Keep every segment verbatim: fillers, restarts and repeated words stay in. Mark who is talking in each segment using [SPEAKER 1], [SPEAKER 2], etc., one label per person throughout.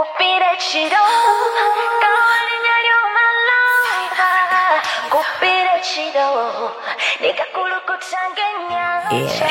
[SPEAKER 1] 꽃비래치로 까와리냐려 말라봐 꽃비래치로 네가 꿀고 잠겼냐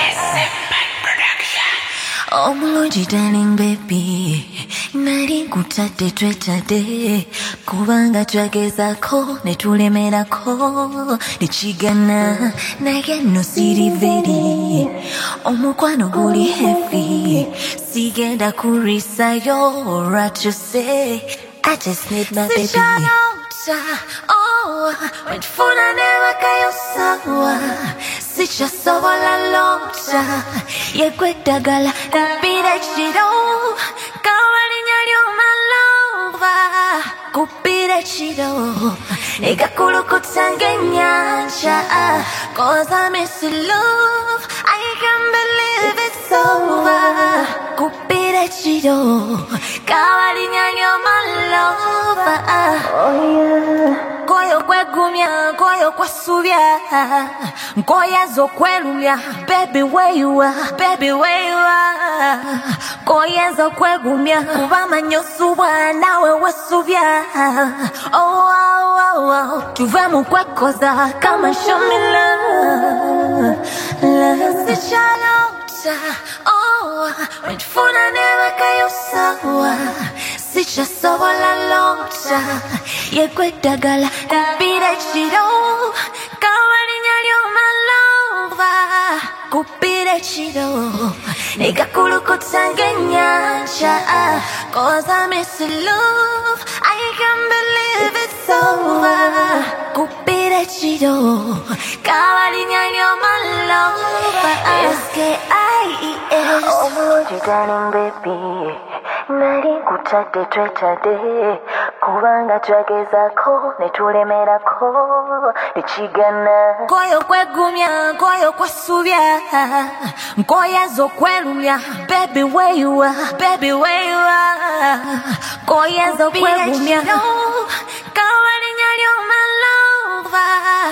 [SPEAKER 2] Oh Mulonji darling baby Nari kutate twetade Kubanga twake zako netulemerako Nichigana naye no siri veri Omukwano guli heavy Sigenda kurisayo Right to say I just need my baby Sichanota Oh Wenfuna never kayo sawa Sichasobola lota Yekwetagala Kupirechiro Kawalinyalyo malova Kupirechiro Negakulukutange nyanja Cause I miss your love I can't believe it's over Kupirechiro Kawalinyalyo malova Oh yeah Koyo kwe gumya, koyo kwa subya Koya zo kwe lumya Baby where you are, baby where you are Koya zo kwe gumya Kubama nyosuwa nawe we subya Oh oh oh oh Tuve mu kwe koza Come and show me love Love Sichalota Oh Wenfuna never kayo sawa Sichasobola lota Yekwetagala Kupirechiro Kawalinyalyo malova Kupirechiro Negakulukutange nyanja Cause I miss your love I can't believe it's over Kupirechiro Kawalinyalyo malova S K I E S Oh Mulonji darling baby Nari kutate twetade Kubanga twake zako netulemerako Nichigana Koyo kwe gumya, koyo kwa subya Koya zo kwe lumya Baby where you are, baby where you are Koya zo kwe gumya Kawalinyalyo malova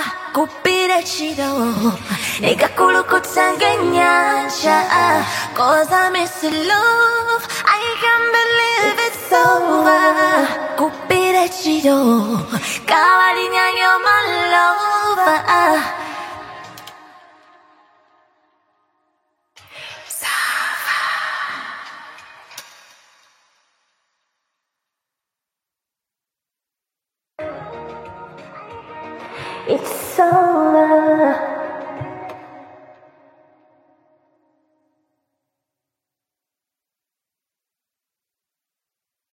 [SPEAKER 2] Kupirechiro Negakulukutange nyanja Cause I miss your love I can't believe it's over Kupirechiro Kawalinyalyo malova It's so